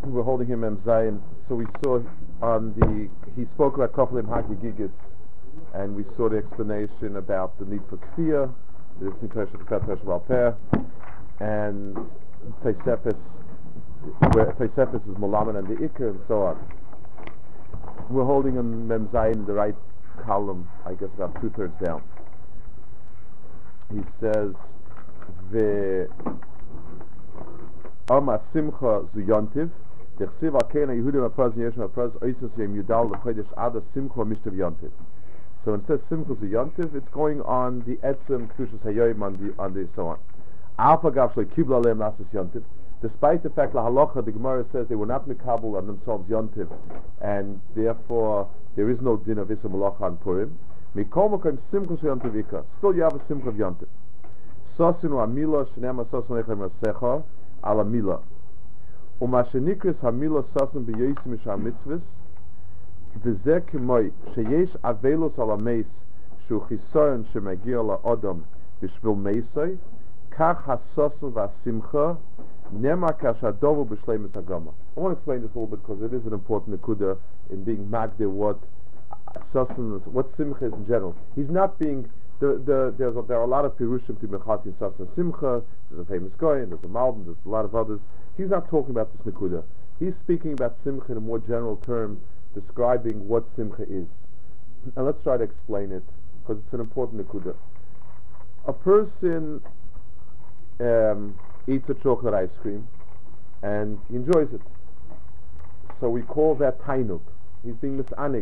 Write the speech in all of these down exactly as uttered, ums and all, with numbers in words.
we're holding him Mem Zayin. So we saw on the, he spoke about Kofalim Hagigigis, and we saw the explanation about the need for Kfiyah, the need for Kfiyah Balpeh, and Tosefos, where Tosefos is Molaman and the Iker, and so on. We're holding on Mem Zayin in the right column, I guess about two thirds down. He says, "Ve Ama Simcha Zu Yontiv." So when it says Simcha Zu Yontiv, it's going on the Etzem Kedushas Hayoyim on the on the so on. Alpha Gav Shloi Kibla Aleim Nasis Yontiv. Despite the fact La Halacha, the Gemara says they were not mikabel on themselves Yontiv, and therefore there is no din of Issa Malacha on Purim. Mikol Mokem Simcha Zu Yontiv Ika. Still you have a Simcha of Yontiv. Sosinu Amila Shnema Sosinu Echem Rasecha Ala Mila. Umashenikris Hamila Sosinu B'Yosim Mishar Mitzvahs V'zeh K'moi Sheyesh Avelos Ala Meis Shu Chisaron Shemagia La Odom B'Shvil Meisai Kach HaSosinu V'Asimcha Nema Kashadovu B'Shleimus Hagama. I want to explain this a little bit because it is an important nekuda in being magdir what Sosinu, what Simcha is in general. He's not being The, the, there's a, there are a lot of pirushim to Mechati Sasna Simcha. There's a famous guy, and there's a Malbim, there's a lot of others. He's not talking about this Nekuda. He's speaking about Simcha in a more general term, describing what Simcha is. And let's try to explain it, because it's an important Nekuda. A person um, eats a chocolate ice cream, and he enjoys it. So we call that Tainuk. He's being misanig.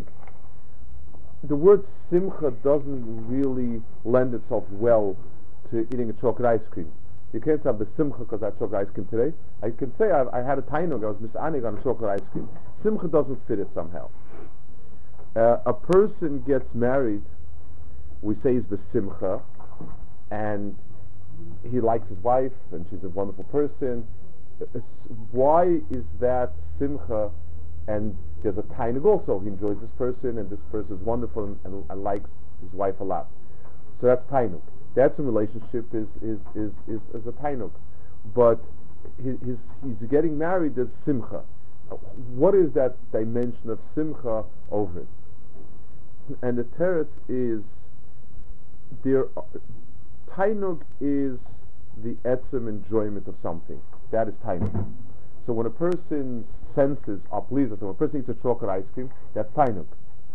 The word simcha doesn't really lend itself well to eating a chocolate ice cream. You can't have the simcha because I had chocolate ice cream today. I can say I, I had a tainug, I was misanig on a chocolate ice cream. Simcha doesn't fit it somehow. Uh, a person gets married, we say he's besimcha, and he likes his wife, and she's a wonderful person. It's, why is that simcha? And there's a tainug also. He enjoys this person, and this person is wonderful and, and, and likes his wife a lot. So that's tainug. That's a relationship is is is is, is a tainug. But his, his, he's getting married. There's simcha. What is that dimension of simcha over it? And the teretz is there. Tainug is the etzem enjoyment of something. That is tainug. So when a person's senses are pleased, so when a person eats a chocolate ice cream, that's tainuk.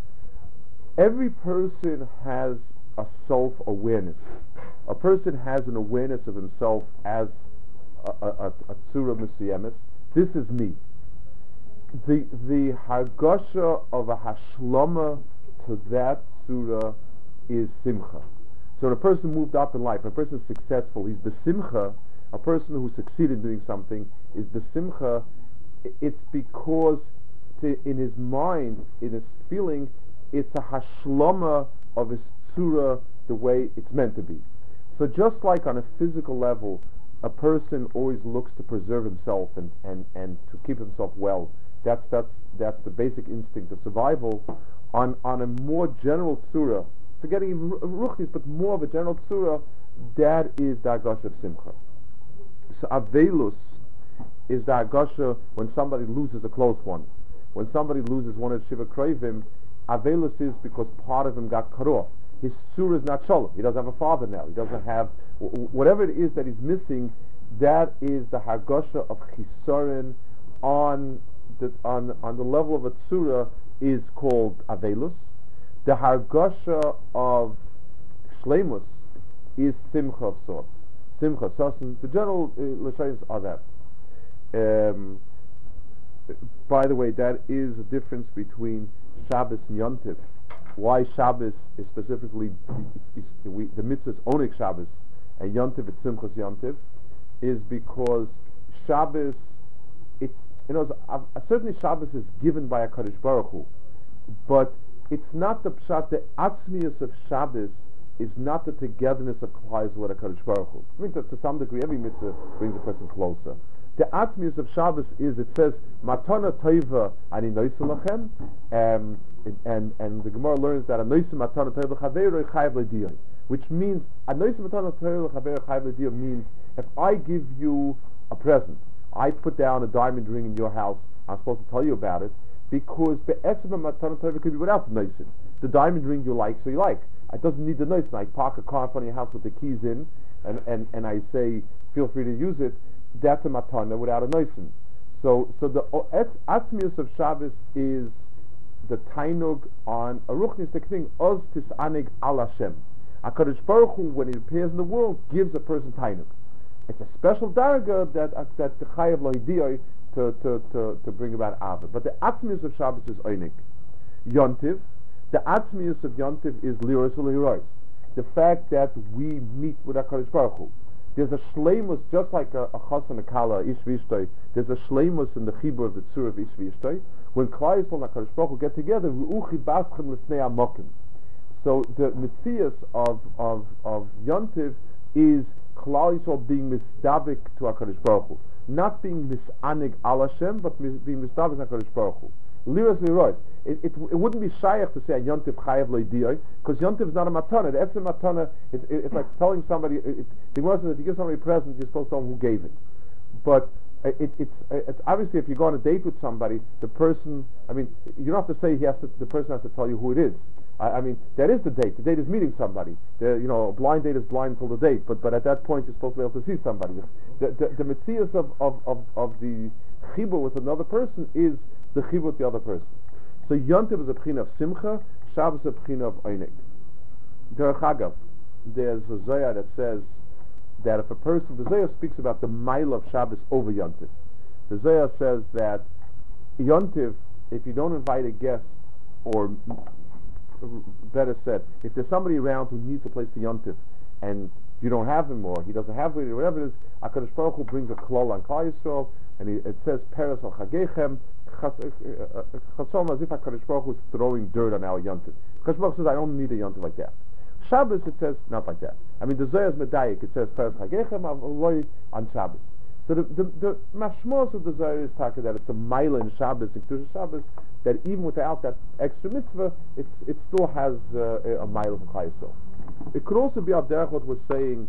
Every person has a self-awareness. A person has an awareness of himself as a, a, a, a tzura mesiyemes. This is me. The the hargasha of a hashlama to that tzura is simcha. So when a person moved up in life, when a person is successful, he's besimcha. A person who succeeded in doing something is besimcha. It's because to, in his mind, in his feeling, it's a hashlama of his tzura the way it's meant to be. So just like on a physical level, a person always looks to preserve himself and, and, and to keep himself well. That's that's that's the basic instinct of survival. On on a more general tzura, forgetting ruchnis, but more of a general tzura, that is the hagash of simcha. So avelus is the hagash when somebody loses a close one. When somebody loses one of Shiva Krevim, avelus is because part of him got cut off. His tzura is not shalom. He doesn't have a father now. He doesn't have whatever it is that he's missing. That is the hargasha of chisaron on the on on the level of a tzura is called avelus. The hargasha of shleimus is simcha of sorts. Simcha sasan. The general uh, l'shayos are that. Um, by the way, that is a difference between Shabbos and Yontif. Why Shabbos is specifically is, is, we, the mitzvah is Onik Shabbos and Yontif it's Simchas Yontif is because Shabbos, it's you know uh, certainly Shabbos is given by a Kadosh Baruch Hu, but it's not the pshat. The atzmius of Shabbos is not the togetherness of Klal with a Kadosh Baruch Hu. I mean, to, to some degree, every mitzvah brings a person closer. The atzmius of Shabbos is it says matana toiva ani noisa lachem, um, and and the Gemara learns that a noisa matana toiva chaveiro chayav l'diyah, which means a noisa matana toiva chaveiro chayav l'diyah means if I give you a present, I put down a diamond ring in your house, I'm supposed to tell you about it, because be'etzem matana tova could be without the noisin. The diamond ring you like, so you like. It doesn't need the noisin. I park a car in front of your house with the keys in, and, and, and I say, feel free to use it. That's a matana without a noisin. So, so the atzmius of Shabbos is the tainug on a ruchnistic thing. Oz tisanig al Hashem. HaKadosh Baruch Hu, when He appears in the world, gives a person tainug. It's a special darga that uh, that the chayav lohidiyoy to to to to bring about ava. But the atzmius of Shabbos is oinik. Yontiv. The atzmius of Yontiv is liros u'liros. The fact that we meet with HaKadosh Baruch Hu. There's a shleimus, just like a, a chas and a kala, ish v'ishtoi, there's a shleimus in the chibur of the tzur of ish v'ishtoi. When Klal Yisrael and HaKadosh Baruch Hu get together, ru'uchi baschem l'fnei amokim. So the mitzias of, of, of Yontiv is Klal Yisrael being misdavik to HaKadosh Baruch Hu. Not being misanig al Hashem, but mis, being misdavik to HaKadosh Baruch Hu. Liras lirois. It, it, it wouldn't be shaykh to say a Yontiv chayav loidiyoi, because Yontiv is not a matana. The etzem matana, it, it, it's like telling somebody, it, it, the Gemara says if you give somebody a present, you're supposed to tell them who gave it. But uh, it, it's, uh, it's obviously if you go on a date with somebody, the person, I mean, you don't have to say he has to, the person has to tell you who it is. I, I mean, that is the date. The date is meeting somebody. The, you know, a blind date is blind until the date, but, but at that point you're supposed to be able to see somebody. The, the, the mitzias of, of, of, of the chibur with another person is the chibur with the other person. So Yontiv is a pchina of simcha, Shabbos is a pchina of oinik. Derech Agav, there's a Zohar that says that if a person, the Zohar speaks about the mile of Shabbos over Yontiv. The Zohar says that Yontiv, if you don't invite a guest, or better said, if there's somebody around who needs a place for Yontiv, and you don't have him, or he doesn't have it, or whatever it is, HaKadosh Baruch Hu brings a klal on Klal Yisrael, and he, it says, Peres al Chagechem, Chasom, as if HaKadosh Baruch Hu is throwing dirt on our Yontiv. HaKadosh Baruch Hu says, I don't need a Yontiv like that. Shabbos, it says, not like that. I mean, the Zohar is Medayik, it says, Peres Chagechem, Avoy on Shabbos. So the, the, the mashmos of the Zohar is talking that it's a mile in Shabbos, in Kedusha Shabbos, that even without that extra mitzvah, it's, it still has uh, a mile of Klal Yisrael. It could also be out there what we're saying,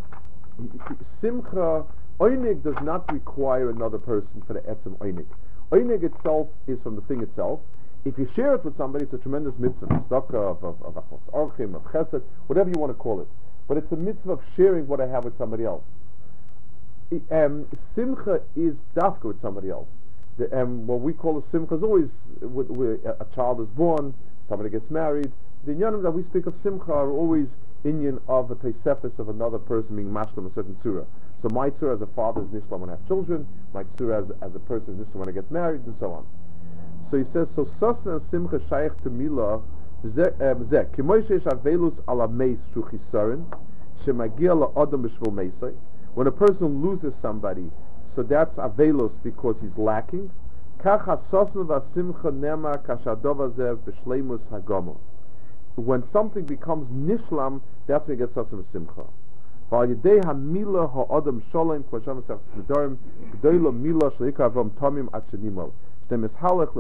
Simcha, Oinig does not require another person for the etzem Oinig. Oinig itself is from the thing itself. If you share it with somebody, it's a tremendous mitzvah, tzedakah, of of achos orchim, of chesed, whatever you want to call it. But it's a mitzvah of sharing what I have with somebody else. Um, simcha is dafka with somebody else. The, um, what we call a simcha is always with, with a, a child is born, somebody gets married. The inyanim that we speak of simcha are always inyan of a teisefes of another person being mashlam a certain tzura. So my tzura as a father is nishlam when I have children, my tzura as, as a person is nishlam when I get married, and so on. So he says, so sasna and simcha shaykh to milah zeh kimoy sheish avelus ala meis shu chisaron shemagia la'adam b'shvil meisai. When a person loses somebody, so that's avelus because he's lacking. Kacha sasna v'simcha nema kashadov hazeh b'shleimus hagama. When something becomes nishlam, that's when it gets sasna v'simcha. V'al hamila ha'adam sholem k'vasham sach nedarim g'doyla mila shleika avam tamim at shenimol. Mila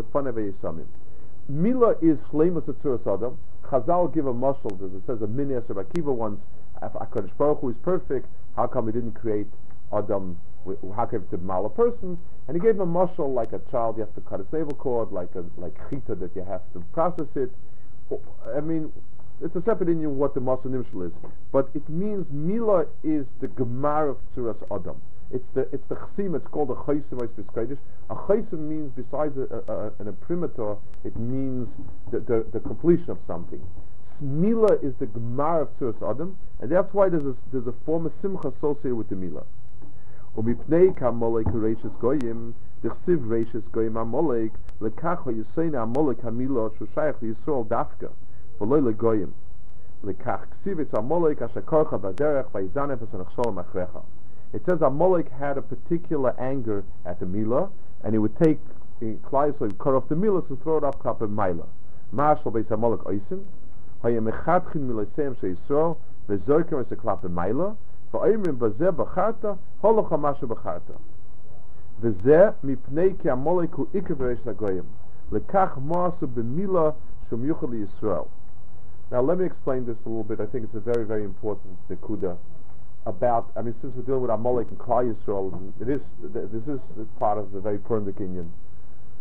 is shleimus atzuras adam. Chazal give a mashal, as it says a mini Rabbi Akiva once, if HaKadosh Baruch Hu is perfect, how come he didn't create Adam, how come he mal a person? And he gave him a mashal like a child, you have to cut its navel cord, like a like chita that you have to process it. I mean, it's a separate in what the mashal nimshal is. But it means Mila is the gemar of tzuras adam. It's the it's the chsim. It's called a chaysim ois b'skaydish. A chaysim means besides a, a, an imprimatur, it means the, the, the completion of something. Mila is the gemar of tzuras adam, and that's why there's a there's a form of simcha associated with the mila. Umipnei kamolek reishis goyim d'chsiv reishis goyim amolek lekach v'yiseina amolek hamila shushayach v'yisrael dafka v'loy legoyim lekach ksiv it's amolek asher korcha b'derech v'yizanef v'sanachsholem achrecha. It says Amalek had a particular anger at the Milah, and he would take in Klal Yisrael, he'd cut off the Milah and throw it up Klap Milah. Marshal Beis Amalek Oisim, Hayemechatchin Milaseim Sheisrael, Vezorkem Es Klap Milah, Va'imrim Bazeh Bacharta, Holoch Hamashu Bacharta. Vezeh Mipnei Ki Amalek Hu Iker V'Reish Hagoyim, Lekach Marsu B'Milah Shum Yuchel Yisrael. Now let me explain this a little bit. I think it's a very, very important nekuda. About, I mean, since we're dealing with Amalek and Klal Yisrael, it is, this is part of the very Purim Kinyan.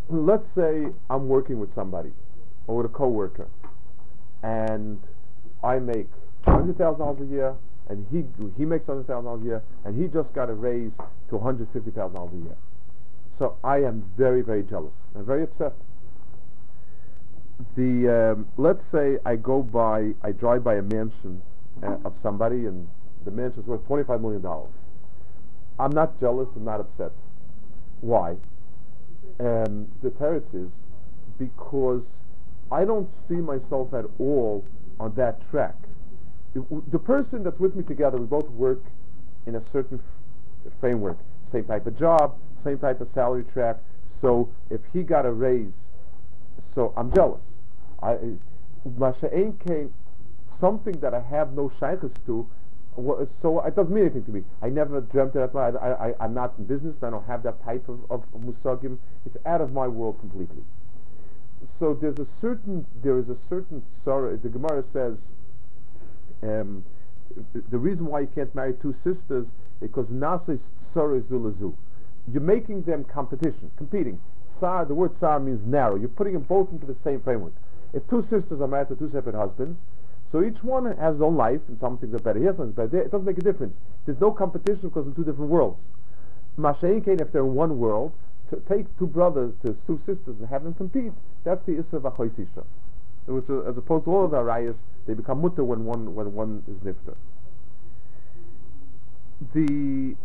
let's say I'm working with somebody or with a coworker, and I make one hundred thousand dollars a year, and he he makes one hundred thousand dollars a year, and he just got a raise to one hundred fifty thousand dollars a year. So I am very, very jealous. I'm very upset. The um, let's say I go by, I drive by a mansion uh, of somebody, and the mansion is worth twenty-five million dollars. I'm not jealous. I'm not upset. Why? Um, the teretz is because I don't see myself at all on that track. It, the person that's with me together, we both work in a certain f- framework, same type of job, same type of salary track. So if he got a raise, so I'm jealous. I, Masha'en came, something that I have no shaykhs to, so it doesn't mean anything to me. I never dreamt of that. I, I, I'm not in business. I don't have that type of, of, of musagim. It's out of my world completely. So there's a certain, there is a certain sorrow. The Gemara says, um, the reason why you can't marry two sisters is because nasa sorrow zulazu. You're making them competition, competing. Tsar, the word tsar means narrow. You're putting them both into the same framework. If two sisters are married to two separate husbands, so each one has his own life, and some things are better here, some things are better there. It doesn't make a difference. There's no competition because in two different worlds. Masha'en Kain, if they're in one world, to take two brothers, to two sisters, and have them compete, that's the Isra V'Choisisha. Which, uh, as opposed to all of the Arayas, they become mutter when one when one is nifter. The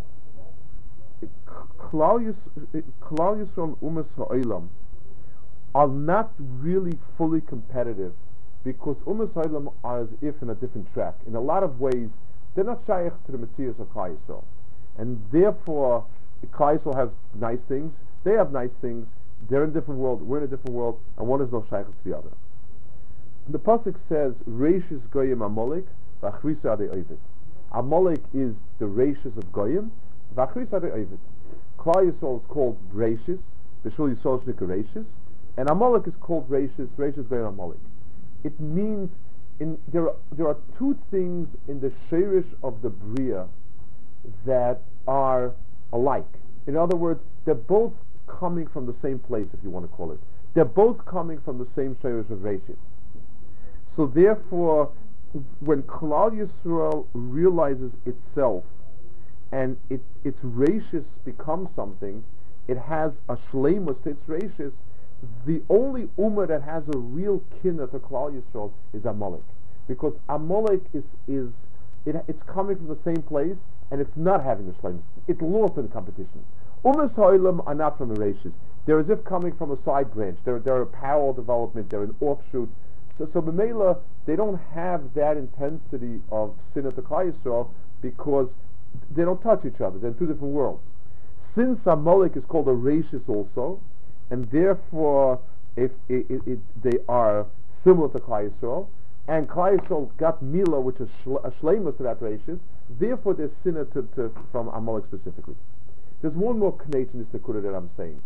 Klal Yisrael Umas Ha'olam are not really fully competitive, because Umas Ha'olam are as if in a different track. In a lot of ways, they're not shaykh to the Metzias of Klal Yisrael, and therefore Klal Yisrael has nice things, they have nice things, they're in a different world, we're in a different world, and one is no shaykh to the other. And the pasuk says, Reishis Goyim Amalek, V'Achrisa Adei Ovid. Amalek is the Reishis of Goyim, V'Achrisa Adei Ovid. Klal Yisrael is called Reishis, B'Shul Yisrael Shnika Reishis, and Amalek is called Reishis, Reishis Goyim Amalek. It means, in, there, are, there are two things in the Sheirish of the Bria that are alike. In other words, they're both coming from the same place, if you want to call it. They're both coming from the same Sheirish of Reishis. So therefore, when Klal Yisrael realizes itself, and it, its Reishis becomes something, it has a shleimus to its Reishis. The only ummah that has a real kinna to Klal Yisrael is Amalek, because Amalek is is it, it's coming from the same place, and it's not having the shleimus. It lost in the competition. Ummas Ha'olam are not from the Reishis. They're as if coming from a side branch. They're they're a parallel development. They're an offshoot. So so b'meila, they don't have that intensity of sinna to Klal Yisrael, because they don't touch each other. They're in two different worlds. Since Amalek is called a Reishis also, and therefore if it, it, it, they are similar to Klal Yisrael, and Klal Yisrael got Mila, which is shle, a shleimus to that Reishis, therefore there's sinna to, to, from Amalek specifically. There's one more knate in this Nekuda that I'm saying.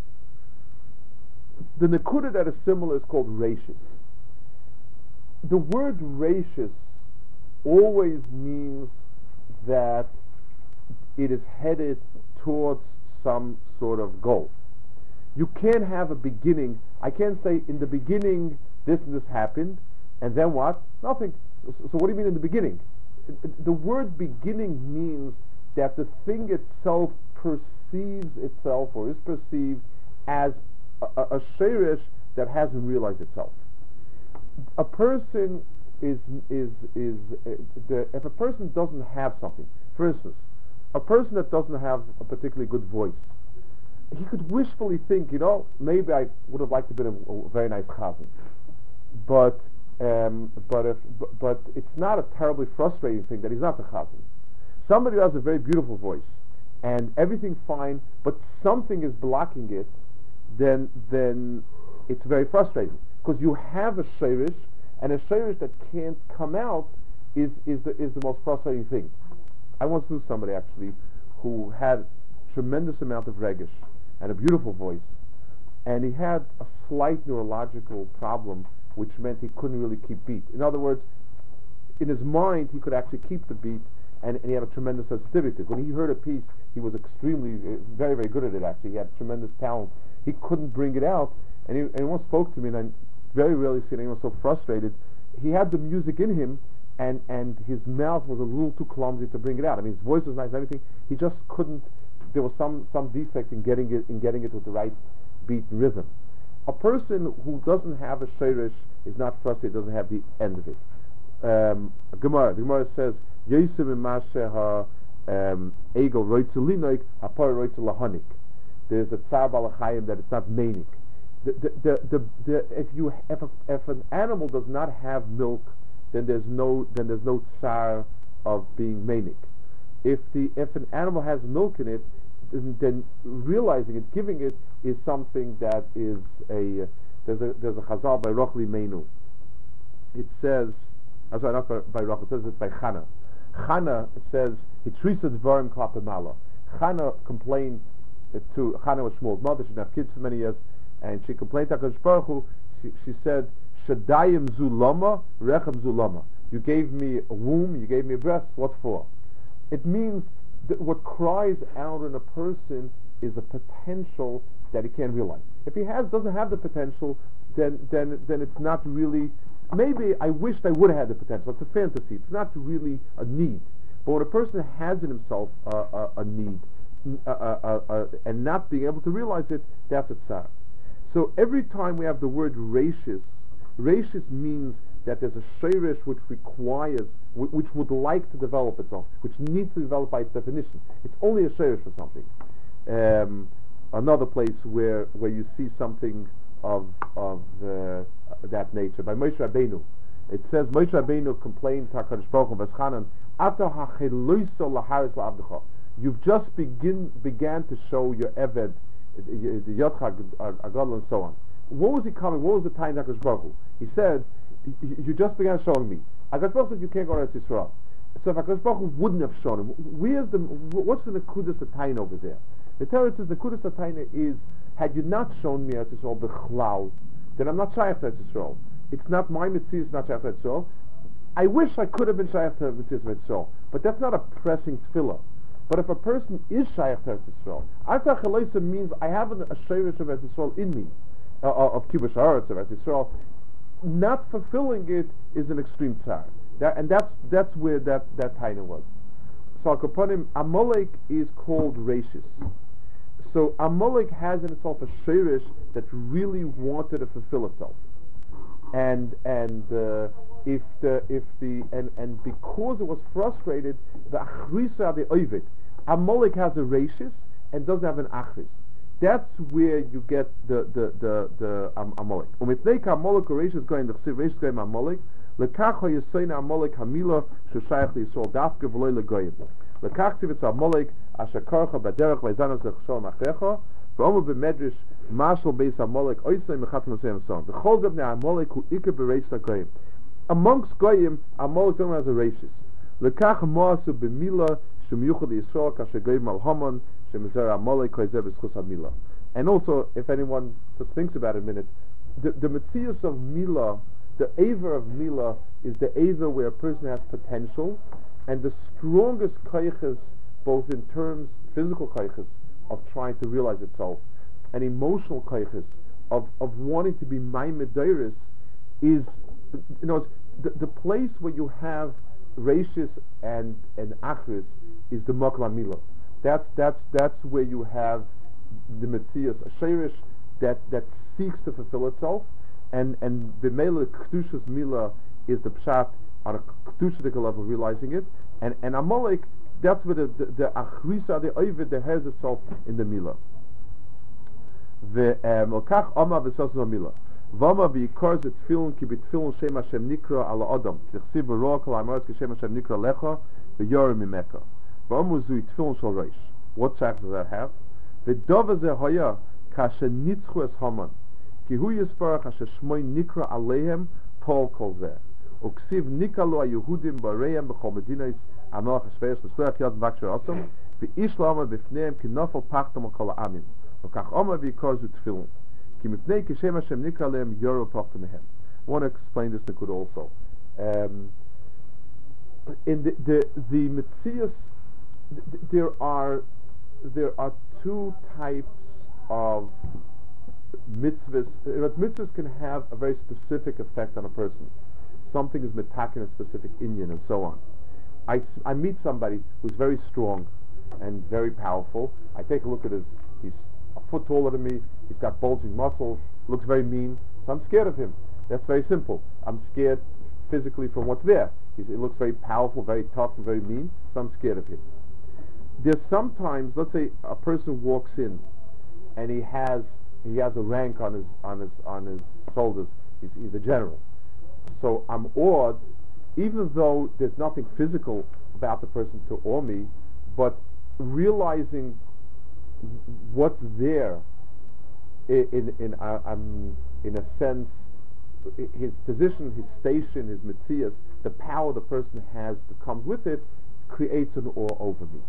The Nekuda that is similar is called Reishis. The word Reishis always means that it is headed towards some sort of goal. You can't have a beginning. I can't say in the beginning this and this happened, and then what? Nothing. So, so what do you mean in the beginning? The word beginning means that the thing itself perceives itself, or is perceived as a, a, a sheirish that hasn't realized itself. A person is is is uh, the, if a person doesn't have something, for instance, a person that doesn't have a particularly good voice, he could wishfully think, you know, maybe I would have liked to be a, a very nice chazan, but um, but if but, but it's not a terribly frustrating thing that he's not the chazan. Somebody who has a very beautiful voice and everything fine, but something is blocking it, then then it's very frustrating, because you have a sheirish, and a sheirish that can't come out is is the is the most frustrating thing. I once knew somebody actually who had tremendous amount of regesh and a beautiful voice, and he had a slight neurological problem, which meant he couldn't really keep beat. In other words, in his mind he could actually keep the beat, and, and he had a tremendous sensitivity. When he heard a piece, he was extremely, uh, very, very good at it actually. He had tremendous talent. He couldn't bring it out, and he, and he once spoke to me, and I very rarely seen anyone so frustrated. He had the music in him, and, and his mouth was a little too clumsy to bring it out. I mean, his voice was nice and everything. He just couldn't, there was some, some defect in getting it in getting it with the right beat and rhythm. A person who doesn't have a sheirish is not frustrated, doesn't have the end of it. Um, Gemara, the Gemara says, Yosef Mashe ha Egel roitzu linoik, hapar roitzu lahanik. There's a tsar balachayim that it's not manic. The, the, the, the, the, if you if, a, if an animal does not have milk, then there's no then there's no tsar of being manic. If the if an animal has milk in it, then, then realizing it, giving it, is something that is a uh, there's a there's a chazal by Rochli Meinu. It says, I'm sorry, not by, by Rochli, it says it by Chana. Chana says Hitrisa Dvarim Klape Mala. Chana complained to Chana was Shmuel's mother. She didn't have kids for many years, and she complained to HaKadosh Baruch Hu. She, she said, Shadayim Zulama, Rechem Zulama. You gave me a womb, you gave me a breast. What for? It means that what cries out in a person is a potential that he can't realize. If he has doesn't have the potential, then then then it's not really. Maybe I wished I would have had the potential. It's a fantasy. It's not really a need. But when a person has in himself uh, a, a need uh, uh, uh, uh, and not being able to realize it, that's a tsar. So every time we have the word rashis, rashis means that there's a sheirish which requires, which, which would like to develop itself, which needs to develop by its definition. It's only a sheirish for something. Um, another place where where you see something of of uh, that nature by Moshe Rabbeinu. It says Moshe Rabbeinu complained to HaKadosh Baruch Hu V'schanan, Ata ha'cheloiso laharis la'avdecha. You've just begin began to show your Eved, the Yotcha Agadol, and so on. What was he coming? What was the time HaKadosh Baruch Hu? He said, you just began showing me. HaKadosh Baruch Hu said you can't go to Eretz Yisrael. So if HaKadosh Baruch Hu wouldn't have shown him, where's the what's the Nekudas Atayin over there? The Torah says the Nekudas Atayin is, had you not shown me Eretz Yisrael b'chlal, then I'm not shaykh to Eretz Yisrael. It's not my mitzvah, it's not shaykh to Eretz Yisrael. I wish I could have been shaykh to Eretz Yisrael, but that's not a pressing tefillah. But if a person is shaykh to Eretz Yisrael, Ata Chaleisa means I have a sheirish of Eretz Yisrael in me, uh, of Kibbutz Haaretz of Eretz Yisrael. Not fulfilling it is an extreme tsar. That, and that's that's where that, that taina was. So Akoponim, Amalek is called rashis. So Amalek has in itself a sheirish that really wanted to fulfill itself. And and uh, if the if the and, and because it was frustrated, the achrisa the oivid, Amalek has a rashis and doesn't have an achris. That's where you get the the the the um, Amalek. Umitnei Amalek rashis going the rashis going Amalek. Lekach haYisayna Amalek Hamila sheshayach liYisrael dafke v'loy legoyim. Lekach tivitz Amalek asher karcha baderech v'yzanos lechshol machecha v'omer b'medrash mashal beis Amalek oisay mechatz masayim son. The chol zevnei Amalek hu ikar b'reish legoyim. Amongst goyim, Amalek only has a rashis. Lekach moasu b'mila shemiyuchad liYisrael kasher goyim al haman shemizera Amalek koyzer b'schus hamila. And also, if anyone just thinks about it a minute, the the metzius of Mila. The Aver of Mila is the Aver where a person has potential, and the strongest kaiches, both in terms, physical kaiches, of trying to realize itself, and emotional kaiches, of, of wanting to be maimedairis, is, you know, the, the place where you have rashis and, and achris is the Makla Mila. That's, that's, that's where you have the Metzias, a sheirish that, that seeks to fulfill itself. And and the mele kedushas mila is the pshat on a kedushic level, realizing it, and and Amalek, that's where the the, the achrisa the oivid that has itself in the mila. The melkach ama v'sasna mila v'ama v'yikar zet tefillin ki b'tefillin shem Hashem nikra ala adam tichsiv v'roa kol ha'amaretz ki shem Hashem nikra lecha v'yorim mimeka v'amu zui tefillin shal reish. What shach does that have? V'dova zeh haya kasher nitzchu es haman. Kihu yisparach asher shmoy nikra aleihem Paul kol zeh. Uksiv nikalo haYehudim bareihem b'chol medinais amelach hashveis l'stoyach yad v'aksher asam v'ish lama b'fneihem ki nafal pachtam al kol ha'amim v'kach oma v'yikar zu tefillin ki mipnei kishem Hashem nikra aleihem yoru pachtam mehem. I want to explain this nikud also. Um, in the the, the Metzias, th- there are there are two types of mitzvahs. You know, mitzvahs can have a very specific effect on a person. Something is mitaken a specific inyan and so on. I, s- I meet somebody who's very strong and very powerful. I take a look at his, he's a foot taller than me, he's got bulging muscles, looks very mean, so I'm scared of him. That's very simple. I'm scared physically from what's there. He's, he looks very powerful, very tough, and very mean, so I'm scared of him. There's sometimes, let's say a person walks in and he has he has a rank on his on his on his shoulders. He's, he's a general. So I'm awed, even though there's nothing physical about the person to awe me, but realizing what's there in in, in uh, um, in a sense, his position, his station, his metzias, the power the person has that comes with it, creates an awe over me.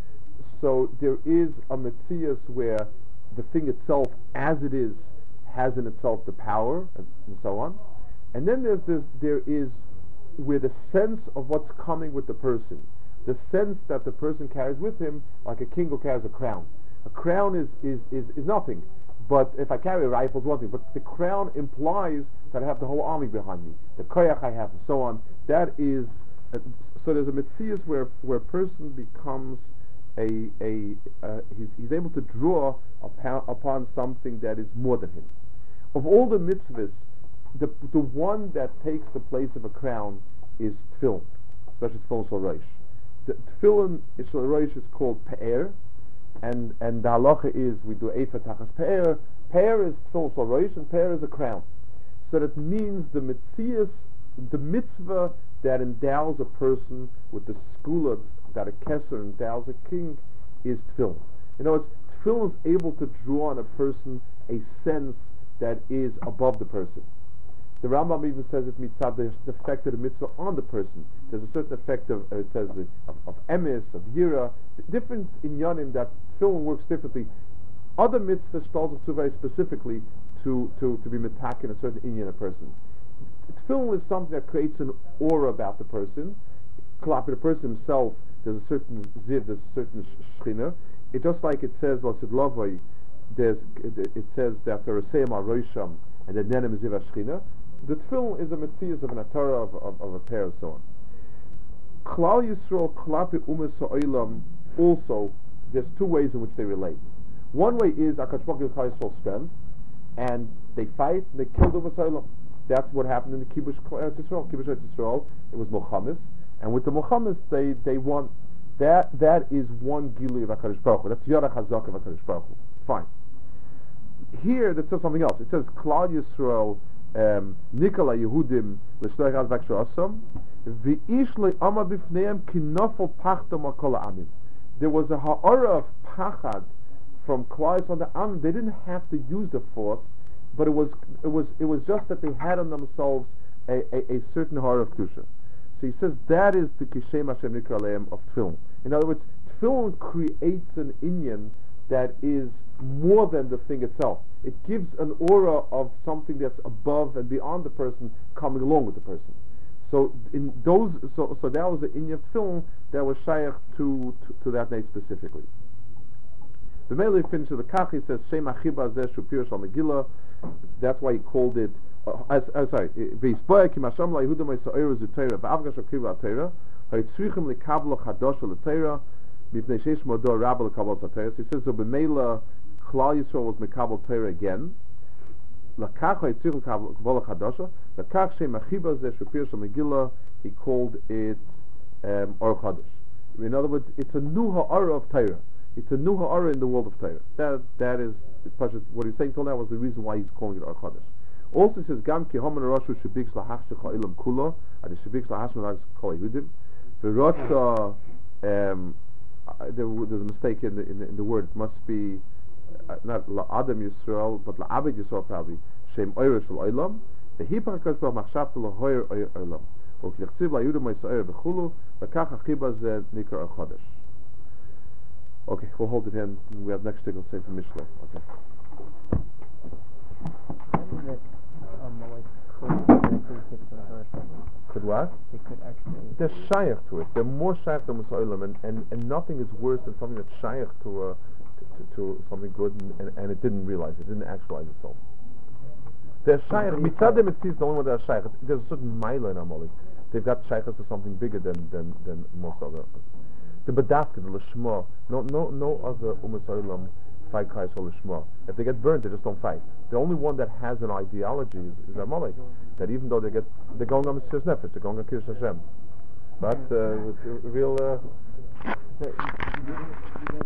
So there is a metzias where the thing itself, as it is, has in itself the power, and, and so on. And then there's this, there is where the sense of what's coming with the person, the sense that the person carries with him, like a king who carries a crown. A crown is, is, is, is nothing, but if I carry a rifle, it's one thing, but the crown implies that I have the whole army behind me, the koyach I have, and so on. That is, uh, so there's a metzias where, where a person becomes a, a uh, he's, he's able to draw upon, upon something that is more than him. Of all the mitzvahs, the the one that takes the place of a crown is tefillin, especially tefillin shel rosh. The tefillin shel rosh is called pe'er, and and the halacha is we do ephah tachas pe'er. Pe'er is tefillin shel rosh, and pe'er is a crown. So that means the mitzias, the mitzvah that endows a person with the skula that a keser endows a king is tefillin. In other words, tefillin is able to draw on a person a sense that is above the person. The Rambam even says it mitzad the, the effect of the mitzvah on the person. There's a certain effect of, uh, it says, uh, of, of emes, of yira, different inyanim that tefillin works differently. Other mitzvahs tells us to very specifically to, to, to be mitak in a certain inyan a person. Tefillin is something that creates an aura about the person. Klap, the person himself, there's a certain ziv, there's a certain shchina. It just like it says, Lasid Lavoi, there's it, it says that there is Seim HaRosham and the Nenem Ziv HaShchina. The tefillin is a metzias of an atara of, of, of a pair and so on. Klal Yisrael Klapi Umes Ha'olam, also there's two ways in which they relate. One way is Akash Baruch Hu gives Klal Yisrael strength, and they fight and they kill the Umes Ha'olam. That's what happened in the Kibush Eretz Yisrael. Kibush Eretz Yisrael, it was Milchamis, and with the Milchamis they they won. That that is one gilui of HaKadosh Baruch Hu. That's Yarach Hazak of HaKadosh Baruch Hu. Fine. Here that says something else. It says Klal Yisrael Nikola Yehudim l'shloich az v'akshu asam v'ish le'ama b'fneim ki nafal pachtam al kol ha'amim. There was a ha'ara of pachad from Klal Yisrael on the Amim. They didn't have to use the force, but it was it was it was just that they had on themselves a, a, a certain ha'ara of kedusha. So he says that is the kishem Hashem nikra leim of tefillin. In other words, tefillin creates an inyan that is more than the thing itself. It gives an aura of something that's above and beyond the person coming along with the person. So in those, so so that was the inyan of tefillin that was shaykh to, to to that name specifically. The Mele finishes the kach. He says Shem Achiba Zeh Shupir Shal Megillah. That's why he called it. Uh, as, uh, sorry, Veispoya Ki Masham La Yehuda Ma'Yisrael Zutayra Va'avgash Akiv LaTayra Haritzrichim Lekablo Chadosh LaTayra Mipnei Sheish Modor Rabel Lekablo LaTayra. So he says so B'Meila Klal Yisrael was Mekabel Tayra again. Lakach Haritzrichim Kablo Chadosha Lakach Shem Achiba Zeh Shupir Shal Megillah. He called it um, Or Chadosh. In other words, it's a new ha'ara of Tayra. It's a new ha'ara in the world of Torah. That that is what he's saying till now was the reason why he's calling it Or Chodesh. Also it says Gam ki homen rashu shebik lahachshech ha'ilam kula and shebik lahashmelach kol yehudim. V'rotza um there, there's a mistake in the, in the in the word. It must be uh, not la'adam Yisrael but la'abed Yisrael probably. Shem oyer shel oilam. V'hipach hakadosh baruch hu machshavta lahoyer oilam. V'klichtiv la'yudim ma'yisrael v'chulu v'kach achiba zeh nikra Or Chodesh. Okay, we'll hold it in. We have next thing we'll say from Mishnah. Okay. Could What? They could actually. They're shaykh to it. They're more shaykh than Musa'olam, and, and, and nothing is worse than something that's shaykh to, uh, to, to, to something good, and, and, and it didn't realize it, didn't actualize itself. They're shaykh. Mitzadim, it sees the only one that are shaykh. There's a certain mile in Amalek. They've got shaykhs to something bigger than than than most other. The Badafka, the Lishma, no no no other Umasaylam fight Kais or Lishma. If they get burned, they just don't fight. The only one that has an ideology is, is Amalek. That even though they get they're going on Mesiras Nefesh, they're going on Kiddush Hashem, but uh, with real. Uh,